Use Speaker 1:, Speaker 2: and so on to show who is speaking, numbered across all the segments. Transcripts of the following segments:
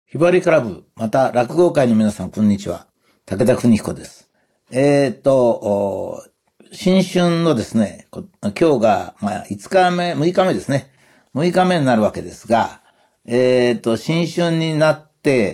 Speaker 1: ひばりクラブ、また落語会の皆さん、こんにちは。武田邦彦です。新春のですね、今日が、5日目、6日目ですね。6日目になるわけですが、新春になって、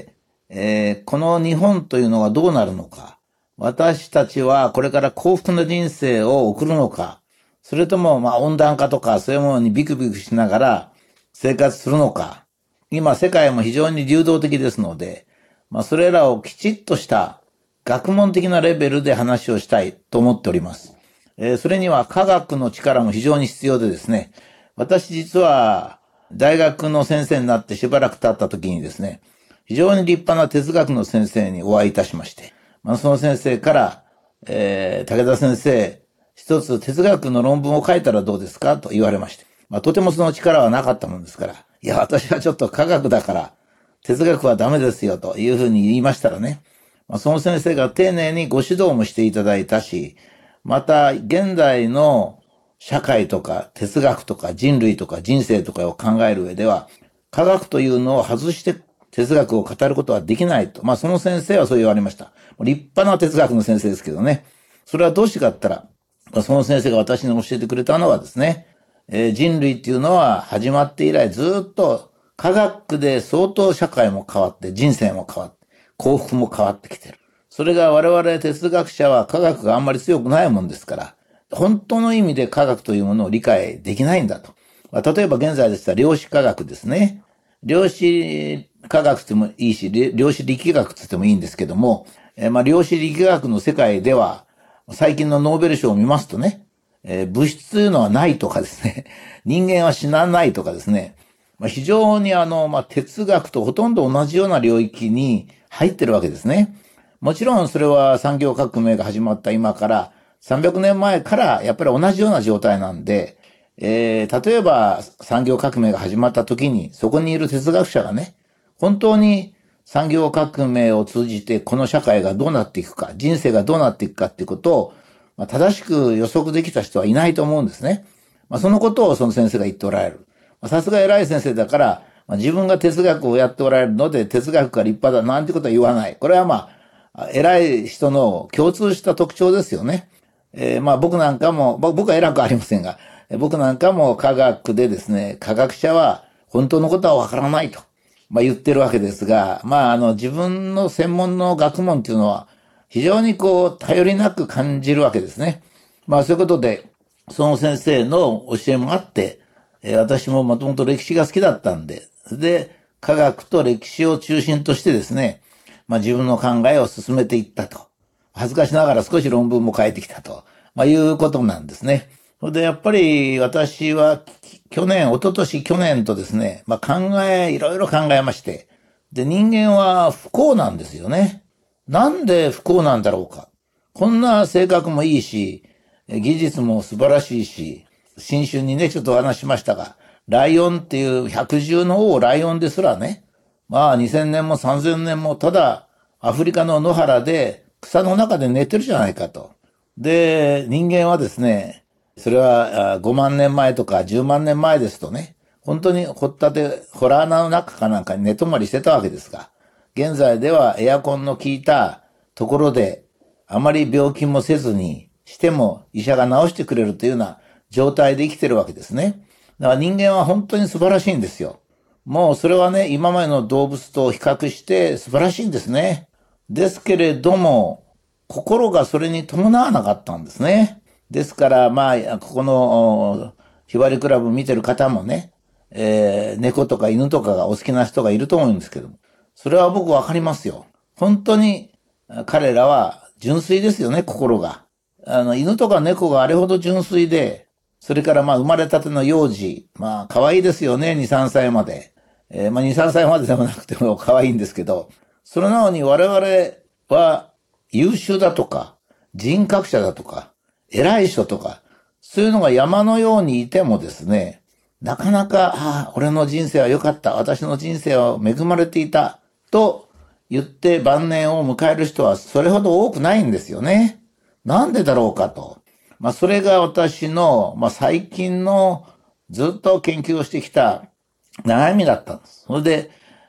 Speaker 1: この日本というのはどうなるのか。私たちはこれから幸福な人生を送るのか。それとも、温暖化とかそういうものにビクビクしながら生活するのか。今、世界も非常に流動的ですので、それらをきちっとした学問的なレベルで話をしたいと思っております。それには科学の力も非常に必要でですね、私実は大学の先生になってしばらく経った時にですね、非常に立派な哲学の先生にお会いいたしまして、その先生から、武田先生、一つ哲学の論文を書いたらどうですかと言われまして、とてもその力はなかったもんですから、いや、私はちょっと科学だから、哲学はダメですよというふうに言いましたらね、その先生が丁寧にご指導もしていただいたし、また現代の社会とか哲学とか人類とか人生とかを考える上では、科学というのを外して哲学を語ることはできないと。その先生はそう言われました。立派な哲学の先生ですけどね。それはどうしてかって言ったら、その先生が私に教えてくれたのはですね、人類っていうのは始まって以来ずっと科学で相当社会も変わって人生も変わって幸福も変わってきてる。それが我々哲学者は科学があんまり強くないもんですから、本当の意味で科学というものを理解できないんだと。例えば現在でしたら量子科学ですね。量子科学ってもいいし、量子力学って言ってもいいんですけども、量子力学の世界では最近のノーベル賞を見ますとね、物質というのはないとかですね、人間は死なないとかですね、非常に哲学とほとんど同じような領域に入ってるわけですね。もちろんそれは産業革命が始まった今から300年前からやっぱり同じような状態なんで、例えば産業革命が始まった時にそこにいる哲学者がね、本当に産業革命を通じてこの社会がどうなっていくか、人生がどうなっていくかっていうことを正しく予測できた人はいないと思うんですね。そのことをその先生が言っておられる。さすが偉い先生だから、自分が哲学をやっておられるので哲学が立派だなんてことは言わない。これは偉い人の共通した特徴ですよね。僕なんかも、僕は偉くありませんが、僕なんかも科学でですね、科学者は本当のことはわからないと、言ってるわけですが、自分の専門の学問っていうのは非常に頼りなく感じるわけですね。そういうことで、その先生の教えもあって、私ももともと歴史が好きだったんで、で、科学と歴史を中心としてですね、自分の考えを進めていったと。恥ずかしながら少し論文も書いてきたと。いうことなんですね。それでやっぱり私は一昨年去年とですね、いろいろ考えまして、で、人間は不幸なんですよね。なんで不幸なんだろうか。こんな性格もいいし、技術も素晴らしいし、新春にね、ちょっとお話しましたが、ライオンっていう百獣の王ライオンですらね、2000年も3000年もただアフリカの野原で草の中で寝てるじゃないかと。で、人間はですね、それは5万年前とか10万年前ですとね、本当に掘ら穴の中かなんかに寝泊まりしてたわけですが、現在ではエアコンの効いたところであまり病気もせずにしても医者が治してくれるというような状態で生きてるわけですね。だから人間は本当に素晴らしいんですよ。もうそれはね、今までの動物と比較して素晴らしいんですね。ですけれども、心がそれに伴わなかったんですね。ですから、ここのひばりクラブ見てる方もね、猫とか犬とかがお好きな人がいると思うんですけども、それは僕わかりますよ。本当に彼らは純粋ですよね、心が。犬とか猫があれほど純粋で、それから生まれたての幼児、可愛いですよね、2、3歳まで。2、3歳まででもなくても可愛いんですけど、それなのに我々は優秀だとか、人格者だとか、偉い人とか、そういうのが山のようにいてもですね、なかなか、俺の人生は良かった、私の人生は恵まれていた、と言って晩年を迎える人はそれほど多くないんですよね。なんでだろうかと。それが私の、最近のずっと研究をしてきた悩みだったんです。それで、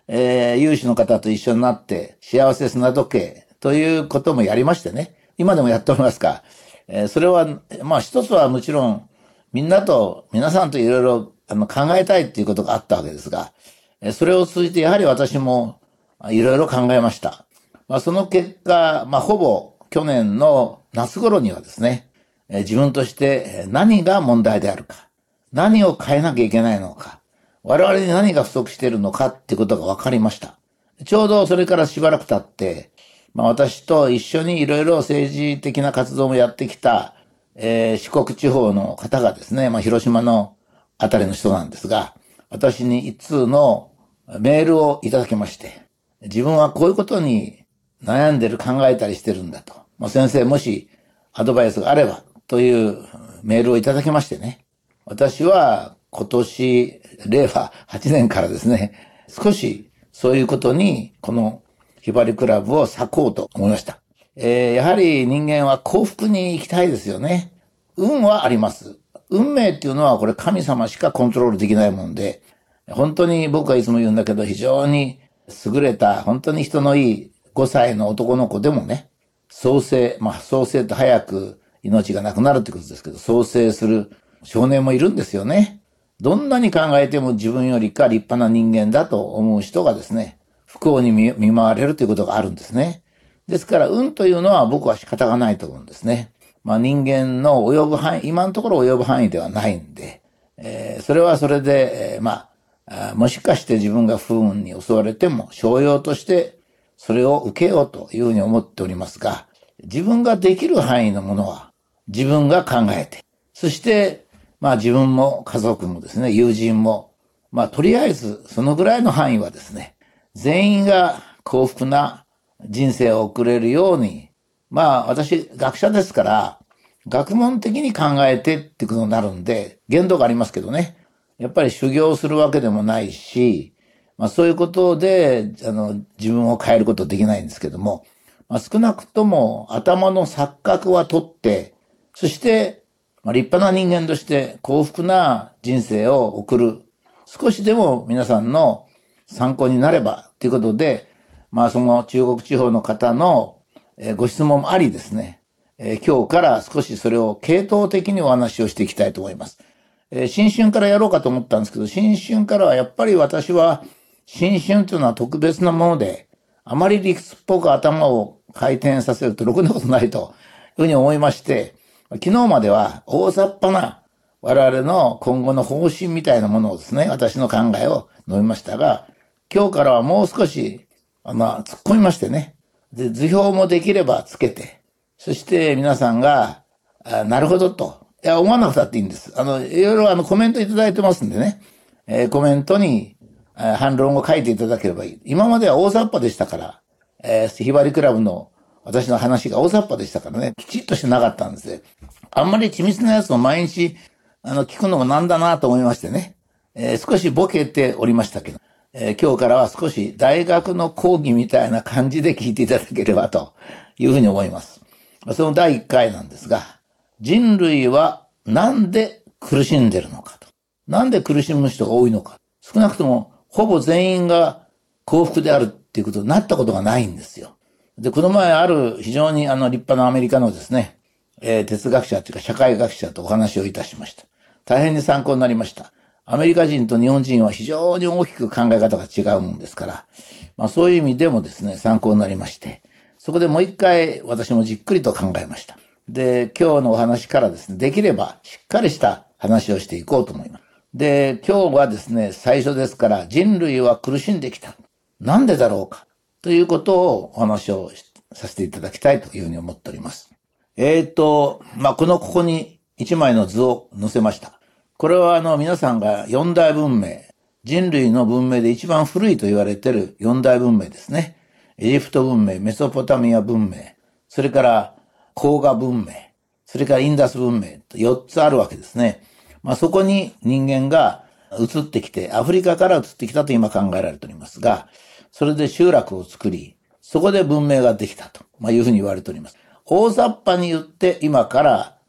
Speaker 1: 有志の方と一緒になって幸せ砂時計ということもやりましてね。今でもやっておりますが、それは、まあ一つはもちろん皆さんといろいろ考えたいっていうことがあったわけですが、それを通じてやはり私もいろいろ考えました。まあその結果、まあほぼ去年の夏頃にはですね、自分として何が問題であるか、何を変えなきゃいけないのか、我々に何が不足しているのかってことが分かりました。ちょうどそれからしばらく経って、まあ私と一緒にいろいろ政治的な活動もやってきた、四国地方の方がですね、まあ広島のあたりの人なんですが、私に一通のメールをいただきまして、自分はこういうことに悩んでる、考えたりしてるんだと。まあ、先生もしアドバイスがあればというメールをいただきましてね。私は今年、令和8年からですね、少しそういうことにこのひばりクラブを割こうと思いました。やはり人間は幸福に生きたいですよね。運はあります。運命っていうのはこれ神様しかコントロールできないもんで、本当に僕はいつも言うんだけど非常に優れた、本当に人のいい5歳の男の子でもね、創生って早く命がなくなるってことですけど、創生する少年もいるんですよね。どんなに考えても自分よりか立派な人間だと思う人がですね、不幸に見舞われるということがあるんですね。ですから運というのは僕は仕方がないと思うんですね。まあ人間の及ぶ範囲、今のところ及ぶ範囲ではないんで、それはそれで、もしかして自分が不運に襲われても、商用としてそれを受けようというふうに思っておりますが、自分ができる範囲のものは自分が考えて、そして、まあ自分も家族もですね、友人も、まあとりあえずそのぐらいの範囲はですね、全員が幸福な人生を送れるように、まあ私学者ですから、学問的に考えてってことになるんで、限度がありますけどね。やっぱり修行するわけでもないし、まあそういうことで、自分を変えることできないんですけども、まあ少なくとも頭の錯覚は取って、そして、まあ、立派な人間として幸福な人生を送る。少しでも皆さんの参考になればということで、まあその中国地方の方のご質問もありですね、今日から少しそれを系統的にお話をしていきたいと思います。新春からやろうかと思ったんですけど、新春からはやっぱり私は新春というのは特別なもので、あまり理屈っぽく頭を回転させるとろくなことないというふうに思いまして、昨日までは大雑把な我々の今後の方針みたいなものをですね、私の考えを述べましたが、今日からはもう少し、突っ込みましてね、で、図表もできればつけて、そして皆さんが、なるほどと、いや、思わなくたっていいんです。いろいろコメントいただいてますんでね、コメントに、反論を書いていただければいい。今までは大雑把でしたから、ひばりクラブの私の話が大雑把でしたからね、きちっとしてなかったんですね。あんまり緻密なやつを毎日、聞くのもなんだなと思いましてね、少しボケておりましたけど、今日からは少し大学の講義みたいな感じで聞いていただければというふうに思います。その第1回なんですが、人類はなんで苦しんでるのかと。なんで苦しむ人が多いのか。少なくともほぼ全員が幸福であるっていうことになったことがないんですよ。で、この前ある非常に立派なアメリカのですね、哲学者というか社会学者とお話をいたしました。大変に参考になりました。アメリカ人と日本人は非常に大きく考え方が違うもんですから、まあそういう意味でもですね、参考になりまして、そこでもう一回私もじっくりと考えました。で、今日のお話からですね、できればしっかりした話をしていこうと思います。で、今日はですね、最初ですから人類は苦しんできた。なんでだろうかということをお話をさせていただきたいというふうに思っております。ここに一枚の図を載せました。これは皆さんが四大文明、人類の文明で一番古いと言われている四大文明ですね。エジプト文明、メソポタミア文明、それから黄河文明、それからインダス文明と4つあるわけですね。まあそこに人間が移ってきて、アフリカから移ってきたと今考えられておりますが、それで集落を作り、そこで文明ができたと、いうふうに言われております。大雑把に言って今から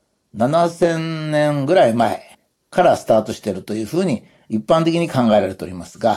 Speaker 1: 7000年ぐらい前からスタートしているというふうに一般的に考えられておりますが、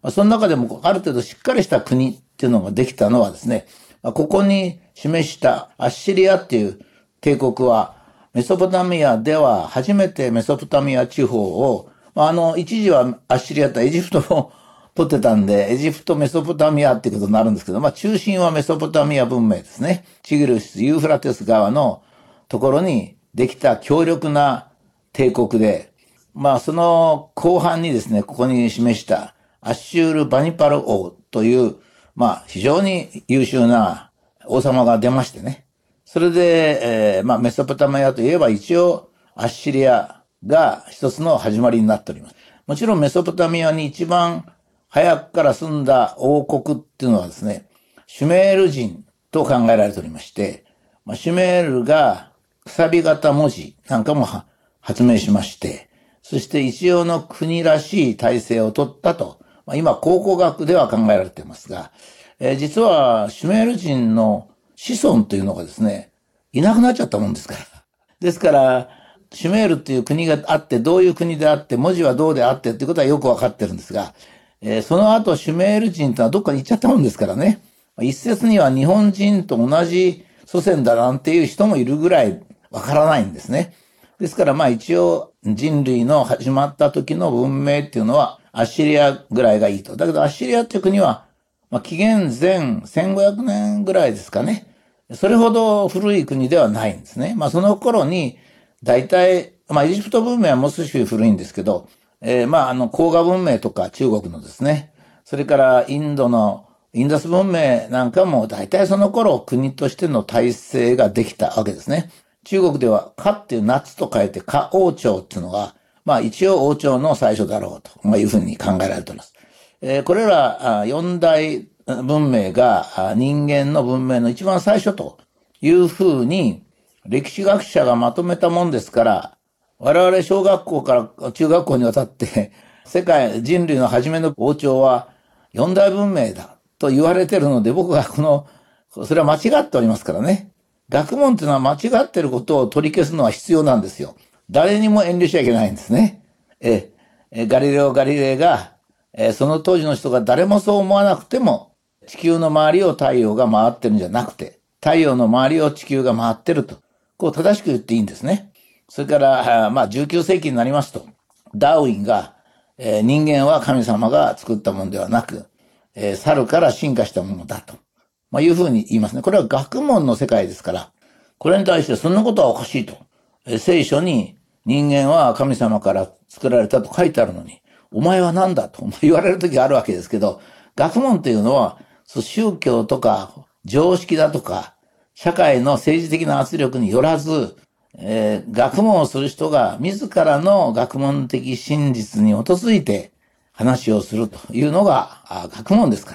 Speaker 1: その中でもある程度しっかりした国っていうのができたのはですね、ここに示したアッシリアっていう帝国は、メソポタミアでは初めてメソポタミア地方を、一時はアッシリアとエジプトも取ってたんで、エジプト、メソポタミアっていうことになるんですけど、中心はメソポタミア文明ですね。チグリス、ユーフラテス川のところにできた強力な帝国で、その後半にですね、ここに示したアッシュール・バニパル王という、非常に優秀な王様が出ましてね。それで、メソポタミアといえば一応アッシリアが一つの始まりになっております。もちろんメソポタミアに一番早くから住んだ王国っていうのはですね、シュメール人と考えられておりまして、シュメールがくさび型文字なんかも発明しまして、そして一応の国らしい体制を取ったと、今考古学では考えられていますが、実はシュメール人の子孫というのがですね、いなくなっちゃったもんですから。ですから、シュメールっていう国があって、どういう国であって、文字はどうであってっていうことはよくわかってるんですが、その後シュメール人とはどっかに行っちゃったもんですからね。一説には日本人と同じ祖先だなんていう人もいるぐらいわからないんですね。ですから一応人類の始まった時の文明っていうのはアッシリアぐらいがいいと。だけどアッシリアっていう国は紀元前1500年ぐらいですかね。それほど古い国ではないんですね。その頃に大体、エジプト文明はもう少し古いんですけど、黄河文明とか中国のですね、それからインドのインダス文明なんかも大体その頃国としての体制ができたわけですね。中国では夏っていう夏と書いて夏王朝っていうのが、一応王朝の最初だろうというふうに考えられています。これら四大文明が人間の文明の一番最初というふうに歴史学者がまとめたもんですから、我々小学校から中学校にわたって人類の初めの王朝は四大文明だと言われているので、僕はそれは間違っておりますからね。学問というのは間違っていることを取り消すのは必要なんですよ。誰にも遠慮しちゃいけないんですね。ガリレオ・ガリレイがその当時の人が誰もそう思わなくても、地球の周りを太陽が回ってるんじゃなくて、太陽の周りを地球が回ってると、正しく言っていいんですね。それから、19世紀になりますと、ダーウィンが、人間は神様が作ったものではなく、猿から進化したものだと、いうふうに言いますね。これは学問の世界ですから、これに対してそんなことはおかしいと。聖書に人間は神様から作られたと書いてあるのに、お前は何だと言われる時があるわけですけど、学問というのは、宗教とか常識だとか、社会の政治的な圧力によらず、学問をする人が自らの学問的真実に基づいて話をするというのが学問ですから、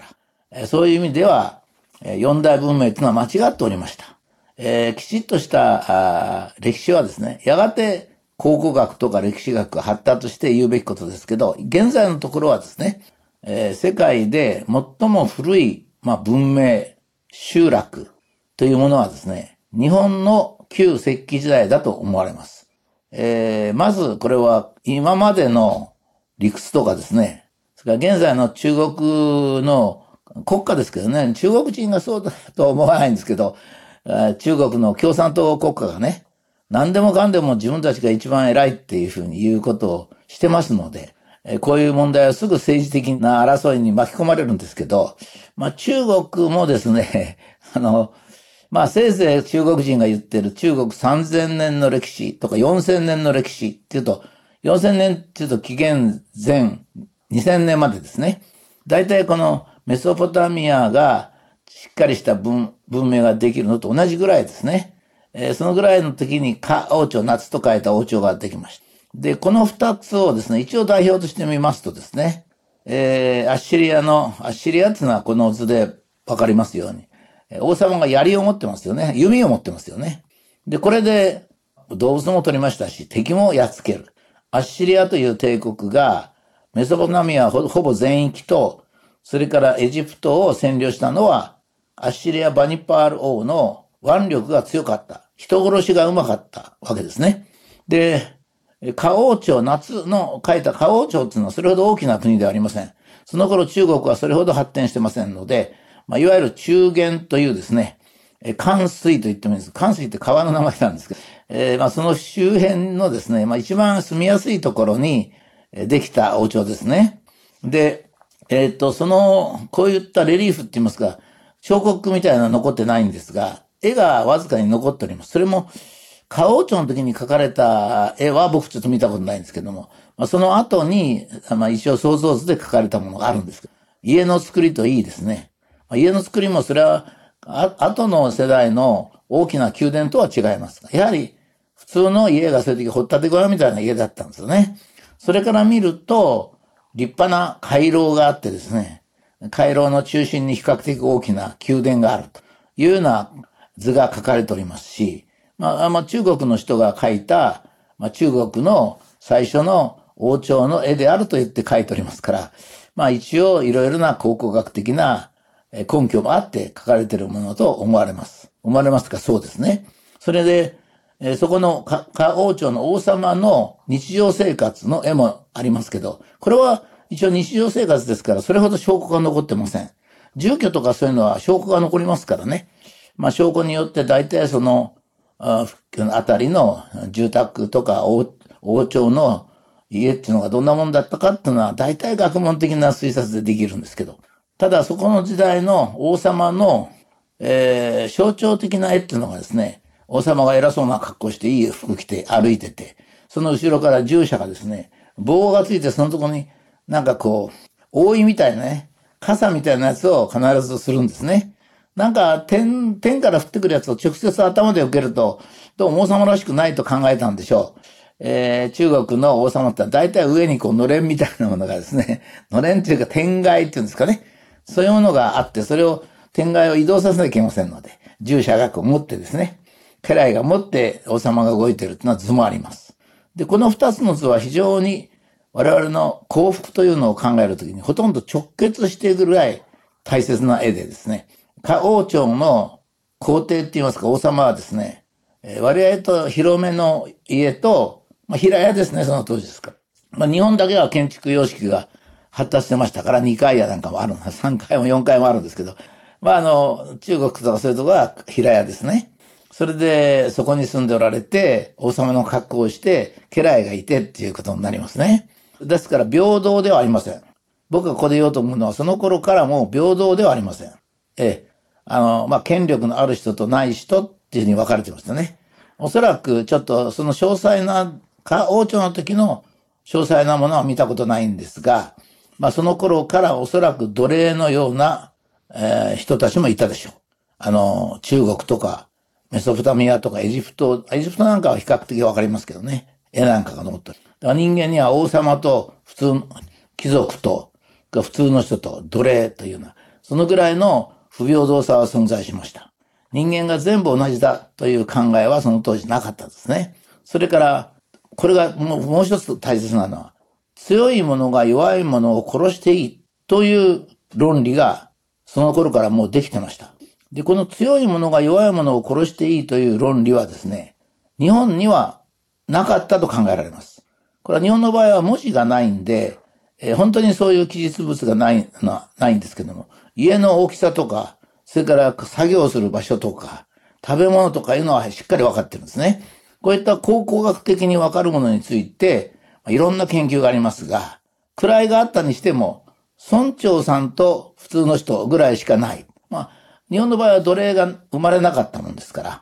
Speaker 1: そういう意味では、四大文明というのは間違っておりました。きちっとした歴史はですね、やがて考古学とか歴史学が発達して言うべきことですけど、現在のところはですね、世界で最も古い、文明、集落というものはですね、日本の旧石器時代だと思われます。まずこれは今までの理屈とかですね、それから現在の中国の国家ですけどね、中国人がそうだとは思わないんですけど、中国の共産党国家がね、何でもかんでも自分たちが一番偉いっていうふうに言うことをしてますので、こういう問題はすぐ政治的な争いに巻き込まれるんですけど、中国もですね、せいぜい中国人が言ってる中国3000年の歴史とか4000年の歴史っていうと、4000年っていうと紀元前2000年までですね。大体このメソポタミアがしっかりした文明ができるのと同じぐらいですね。そのぐらいの時に夏王朝、夏と書いた王朝ができました。で、この二つをですね、一応代表としてみますとですね、アッシリアっていうのはこの図でわかりますように、王様が槍を持ってますよね。弓を持ってますよね。で、これで動物も取りましたし、敵もやっつける。アッシリアという帝国がメソポタミアほぼ全域と、それからエジプトを占領したのは、アッシリア・バニパール王の腕力が強かった。人殺しがうまかったわけですね。で、夏王朝、夏の書いた夏王朝っていうのはそれほど大きな国ではありません。 その頃中国はそれほど発展してませんので、いわゆる中原というですね、関水と言ってもいいです。関水って川の名前なんですけど、その周辺のですね、一番住みやすいところにできた王朝ですね。で、こういったレリーフって言いますか、彫刻みたいなのは残ってないんですが、絵がわずかに残っております。それも、夏王朝の時に描かれた絵は僕ちょっと見たことないんですけども、その後に、一応想像図で描かれたものがあるんですけど、家の作りといいですね。家の作りもそれは、後の世代の大きな宮殿とは違います。やはり、普通の家がそういう時掘ったて小屋みたいな家だったんですよね。それから見ると、立派な回廊があってですね、回廊の中心に比較的大きな宮殿があるというような図が書かれておりますし、中国の人が描いた、中国の最初の王朝の絵であると言って描いておりますから、一応いろいろな考古学的な根拠もあって書かれているものと思われます。思われますか、そうですね。それで、そこの夏王朝の王様の日常生活の絵もありますけど、これは一応日常生活ですから、それほど証拠が残ってません。住居とかそういうのは証拠が残りますからね。証拠によって大体その、あたりの住宅とか王朝の家っていうのがどんなもんだったかっていうのは大体学問的な推察でできるんですけど、ただそこの時代の王様の、象徴的な絵っていうのがですね、王様が偉そうな格好していい服着て歩いてて、その後ろから従者がですね、棒がついてそのとこになんかこう、覆いみたいなね、傘みたいなやつを必ずするんですね。なんか天から降ってくるやつを直接頭で受けると、どうも王様らしくないと考えたんでしょう。中国の王様って大体上にこうのれんみたいなものがですね、のれんっていうか天蓋っていうんですかね。そういうものがあって、それを天蓋を移動させなきゃいけませんので、従者がこう持ってですね、家来が持って王様が動いているというのは図もあります。で、この二つの図は非常に我々の幸福というのを考えるときにほとんど直結していくぐらい大切な絵でですね、夏王朝の皇帝って言いますか王様はですね、割合と広めの家と、平屋ですね、その当時ですから。日本だけは建築様式が発達してましたから2階屋なんかもあるんです。3階も4階もあるんですけど、中国とかそういうところは平屋ですね。それで、そこに住んでおられて、王様の格好をして、家来がいてっていうことになりますね。ですから、平等ではありません。僕がここで言おうと思うのは、その頃からも平等ではありません。権力のある人とない人っていうふうに分かれてましたね。おそらく、ちょっと、その詳細な、王朝の時の詳細なものは見たことないんですが、その頃からおそらく奴隷のような、人たちもいたでしょう。中国とか、メソポタミアとかエジプトなんかは比較的わかりますけどね。絵なんかが残ってる。だから人間には王様と普通の貴族と、普通の人と奴隷というような、そのぐらいの不平等さは存在しました。人間が全部同じだという考えはその当時なかったですね。それから、これがもう一つ大切なのは、強い者が弱い者を殺していいという論理がその頃からもうできてました。で、この強い者が弱い者を殺していいという論理はですね、日本にはなかったと考えられます。これは日本の場合は文字がないんで、本当にそういう記述物がないんですけども、家の大きさとか、それから作業する場所とか、食べ物とかいうのはしっかり分かってるんですね。こういった考古学的に分かるものについて、いろんな研究がありますが、位があったにしても、村長さんと普通の人ぐらいしかない。日本の場合は奴隷が生まれなかったもんですから、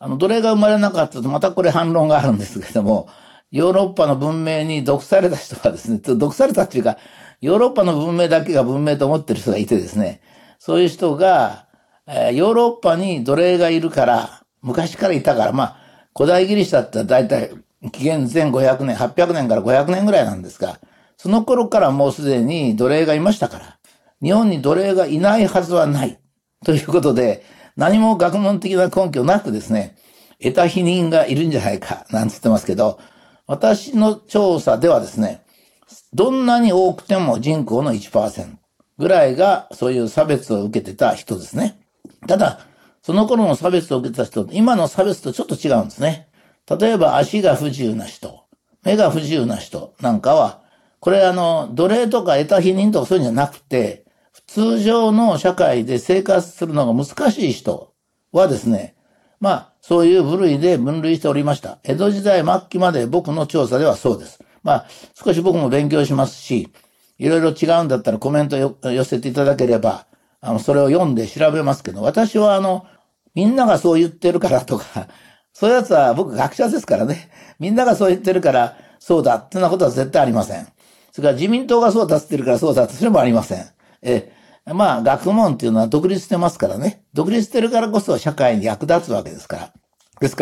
Speaker 1: 奴隷が生まれなかったとまたこれ反論があるんですけども、ヨーロッパの文明に毒された人はですね、毒されたっていうか、ヨーロッパの文明だけが文明と思ってる人がいてですね、そういう人が、ヨーロッパに奴隷がいるから、昔からいたから、古代ギリシャだったら大体紀元前500年、800年から500年ぐらいなんですが、その頃からもうすでに奴隷がいましたから、日本に奴隷がいないはずはない。ということで、何も学問的な根拠なくですね、得た否認がいるんじゃないか、なんつってますけど、私の調査ではですね、どんなに多くても人口の 1% ぐらいがそういう差別を受けてた人ですね。ただ、その頃の差別を受けてた人、今の差別とちょっと違うんですね。例えば足が不自由な人、目が不自由な人なんかは、 これ奴隷とか得た否認とかそういうんじゃなくて、通常の社会で生活するのが難しい人はですね、そういう部類で分類しておりました。江戸時代末期まで僕の調査ではそうです。少し僕も勉強しますし、いろいろ違うんだったらコメント寄せていただければ、それを読んで調べますけど、私はみんながそう言ってるからとか、そういうやつは僕学者ですからね。みんながそう言ってるからそうだってなことは絶対ありません。それから自民党がそうだって言ってるからそうだってそれもありません。学問っていうのは独立してますからね。独立してるからこそ社会に役立つわけですから。ですから、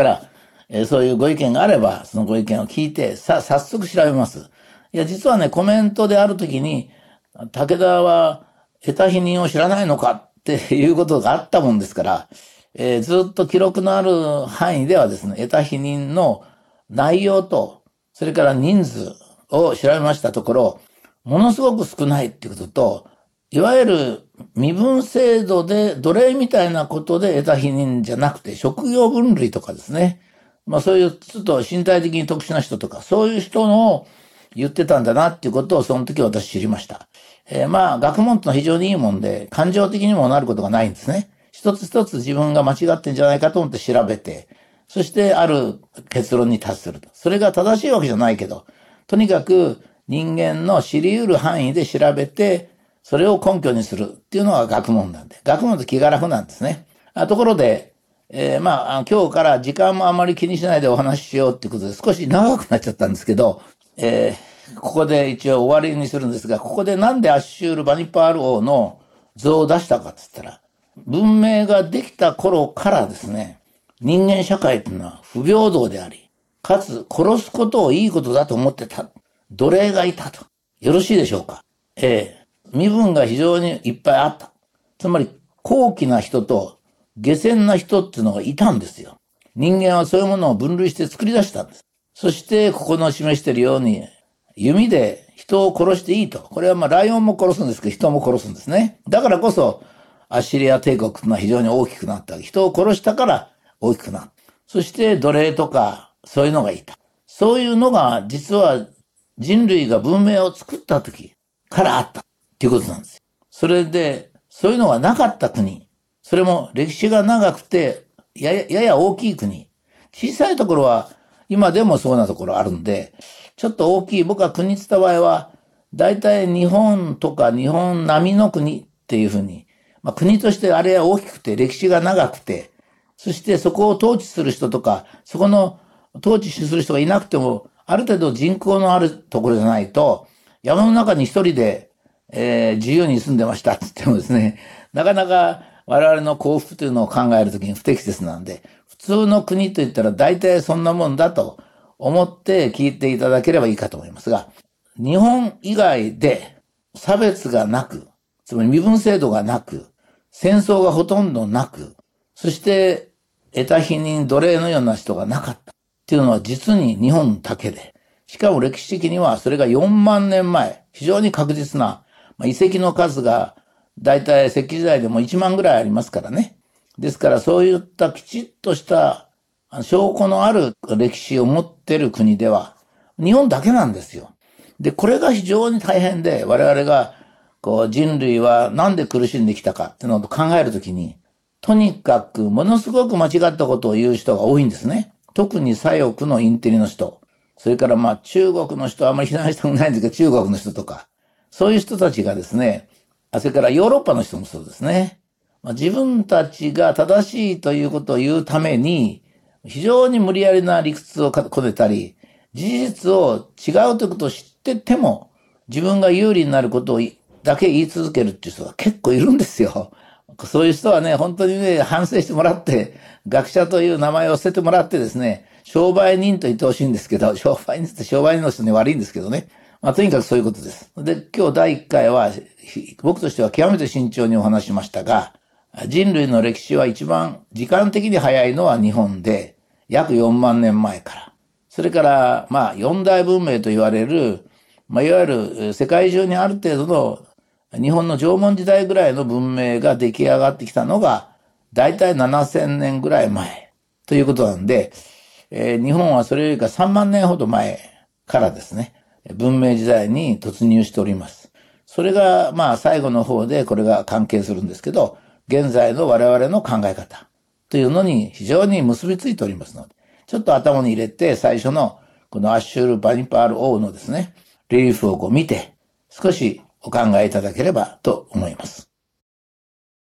Speaker 1: そういうご意見があれば、そのご意見を聞いて、早速調べます。いや、実はね、コメントであるときに、武田は得た否認を知らないのかっていうことがあったもんですから、ずっと記録のある範囲ではですね、得た否認の内容と、それから人数を調べましたところ、ものすごく少ないっていうことと、いわゆる身分制度で奴隷みたいなことで得た否認じゃなくて、職業分類とかですね。そういうちょっと身体的に特殊な人とか、そういう人の言ってたんだなっていうことをその時私知りました。学問ってのは非常にいいもんで、感情的にもなることがないんですね。一つ一つ自分が間違ってんじゃないかと思って調べて、そしてある結論に達すると。それが正しいわけじゃないけど、とにかく人間の知り得る範囲で調べて、それを根拠にするっていうのが学問なんで。学問って気が楽なんですね。ところで、今日から時間もあまり気にしないでお話ししようっていうことで少し長くなっちゃったんですけど、ここで一応終わりにするんですが、ここでなんでアッシュール・バニパール王の像を出したかって言ったら、文明ができた頃からですね、人間社会っていうのは不平等であり、かつ殺すことをいいことだと思ってた。奴隷がいたと。よろしいでしょうか。身分が非常にいっぱいあった。つまり、高貴な人と下賤な人っていうのがいたんですよ。人間はそういうものを分類して作り出したんです。そして、ここの示しているように、弓で人を殺していいと。これはライオンも殺すんですけど、人も殺すんですね。だからこそ、アッシリア帝国というのは非常に大きくなった。人を殺したから大きくなった。そして、奴隷とか、そういうのがいた。そういうのが、実は人類が文明を作った時からあった。っていうことなんですよ。それで、そういうのがなかった国、それも歴史が長くて、やや大きい国、小さいところは、今でもそうなところあるんで、ちょっと大きい、僕は国って言った場合は、大体日本とか日本並みの国っていうふうに、国としてあれは大きくて、歴史が長くて、そしてそこを統治する人とか、そこの統治する人がいなくても、ある程度人口のあるところじゃないと、山の中に一人で自由に住んでましたって言ってもですね、なかなか我々の幸福というのを考えるときに不適切なんで、普通の国といったら大体そんなもんだと思って聞いていただければいいかと思いますが、日本以外で差別がなく、つまり身分制度がなく、戦争がほとんどなく、そして得た否認奴隷のような人がなかったっていうのは実に日本だけで、しかも歴史的にはそれが4万年前、非常に確実な遺跡の数がだいたい石器時代でも1万ぐらいありますからね。ですからそういったきちっとした証拠のある歴史を持っている国では日本だけなんですよ。で、これが非常に大変で我々が人類はなんで苦しんできたかっていうのを考えるときに、とにかくものすごく間違ったことを言う人が多いんですね。特に左翼のインテリの人。それから中国の人はあんまり非難したくないんですけど、中国の人とか。そういう人たちがですね、それからヨーロッパの人もそうですね。自分たちが正しいということを言うために、非常に無理やりな理屈をこねたり、事実を違うということを知ってても、自分が有利になることをだけ言い続けるっていう人が結構いるんですよ。そういう人はね、本当にね、反省してもらって、学者という名前を捨ててもらってですね、商売人と言ってほしいんですけど、商売人って商売人の人に悪いんですけどね。とにかくそういうことです。で、今日第1回は、僕としては極めて慎重にお話しましたが、人類の歴史は一番時間的に早いのは日本で、約4万年前から。それから、四大文明と言われる、いわゆる世界中にある程度の日本の縄文時代ぐらいの文明が出来上がってきたのが、だいたい7000年ぐらい前ということなんで、日本はそれよりか3万年ほど前からですね、 文明時代に突入しております。それが、最後の方でこれが関係するんですけど、現在の我々の考え方というのに非常に結びついておりますので、ちょっと頭に入れて最初のこのアッシュル・バニパール王のですね、リリーフを見て少しお考えいただければと思います。